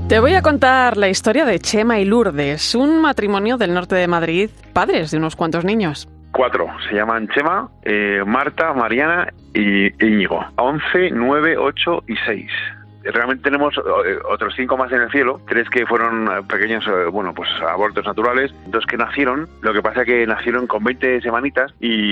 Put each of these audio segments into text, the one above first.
Te voy a contar la historia de Chema y Lourdes, un matrimonio del norte de Madrid, padres de unos cuantos niños. 4. Se llaman Chema, Marta, Mariana y Íñigo. 11, 9, 8 y 6. Realmente tenemos otros 5 más en el cielo, 3 que fueron pequeños, abortos naturales, 2 que nacieron, lo que pasa es que nacieron con 20 semanitas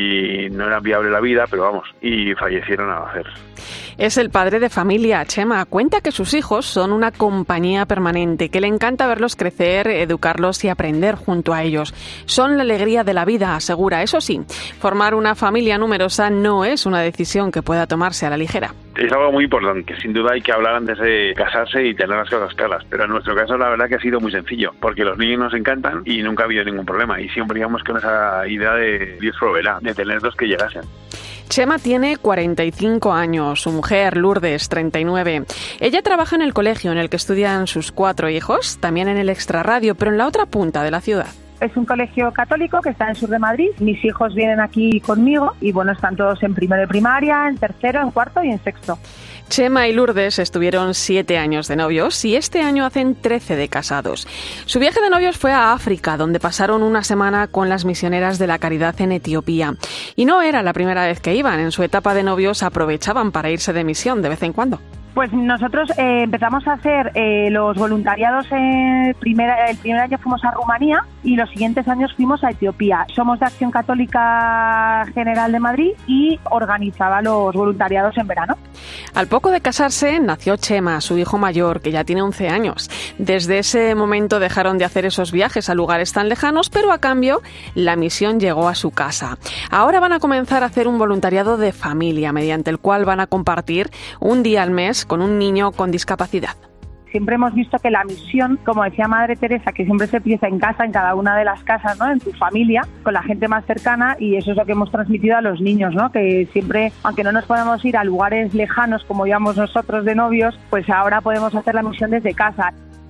y no era viable la vida, y fallecieron al nacer. Es el padre de familia. Chema cuenta que sus hijos son una compañía permanente, que le encanta verlos crecer, educarlos y aprender junto a ellos. Son la alegría de la vida, asegura. Eso sí, formar una familia numerosa no es una decisión que pueda tomarse a la ligera. Es algo muy importante, que sin duda hay que hablar antes de casarse y tener las cosas claras. Pero en nuestro caso la verdad que ha sido muy sencillo, porque los niños nos encantan y nunca ha habido ningún problema. Y siempre íbamos con esa idea de Dios proveerá, de tener 2 que llegasen. Chema tiene 45 años, su mujer Lourdes 39. Ella trabaja en el colegio en el que estudian sus 4 hijos, también en el extrarradio, pero en la otra punta de la ciudad. Es un colegio católico que está en el sur de Madrid. Mis hijos vienen aquí conmigo y están todos en primero de primaria, en tercero, en cuarto y en sexto. Chema y Lourdes estuvieron 7 años de novios y este año hacen 13 de casados. Su viaje de novios fue a África, donde pasaron una semana con las misioneras de la Caridad en Etiopía. Y no era la primera vez que iban. En su etapa de novios aprovechaban para irse de misión de vez en cuando. Pues nosotros empezamos a hacer los voluntariados. El primer año fuimos a Rumanía y los siguientes años fuimos a Etiopía. Somos de Acción Católica General de Madrid y organizaba los voluntariados en verano. Al poco de casarse nació Chema, su hijo mayor, que ya tiene 11 años. Desde ese momento dejaron de hacer esos viajes a lugares tan lejanos, pero a cambio la misión llegó a su casa. Ahora van a comenzar a hacer un voluntariado de familia, mediante el cual van a compartir un día al mes con un niño con discapacidad. Siempre hemos visto que la misión, como decía Madre Teresa, que siempre se empieza en casa, en cada una de las casas, ¿no? En tu familia, con la gente más cercana, y eso es lo que hemos transmitido a los niños, ¿no? Que siempre, aunque no nos podamos ir a lugares lejanos como íbamos nosotros de novios, pues ahora podemos hacer la misión desde casa.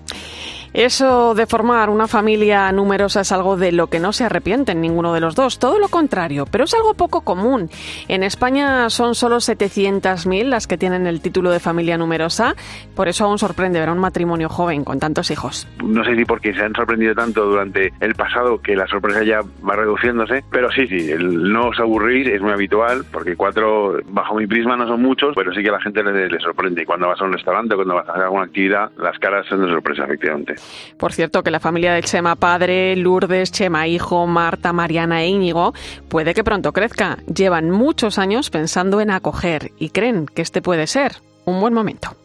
Eso de formar una familia numerosa es algo de lo que no se arrepienten ninguno de los dos, todo lo contrario, pero es algo poco común. En España son solo 700.000 las que tienen el título de familia numerosa, por eso aún sorprende ver a un matrimonio joven con tantos hijos. No sé si porque se han sorprendido tanto durante el pasado que la sorpresa ya va reduciéndose, pero sí, el no os aburrís es muy habitual, porque 4 bajo mi prisma no son muchos, pero sí que a la gente le sorprende. Y cuando vas a un restaurante, cuando vas a hacer alguna actividad, las caras son de sorpresa, efectivamente. Por cierto, que la familia de Chema padre, Lourdes, Chema hijo, Marta, Mariana e Íñigo puede que pronto crezca. Llevan muchos años pensando en acoger y creen que este puede ser un buen momento.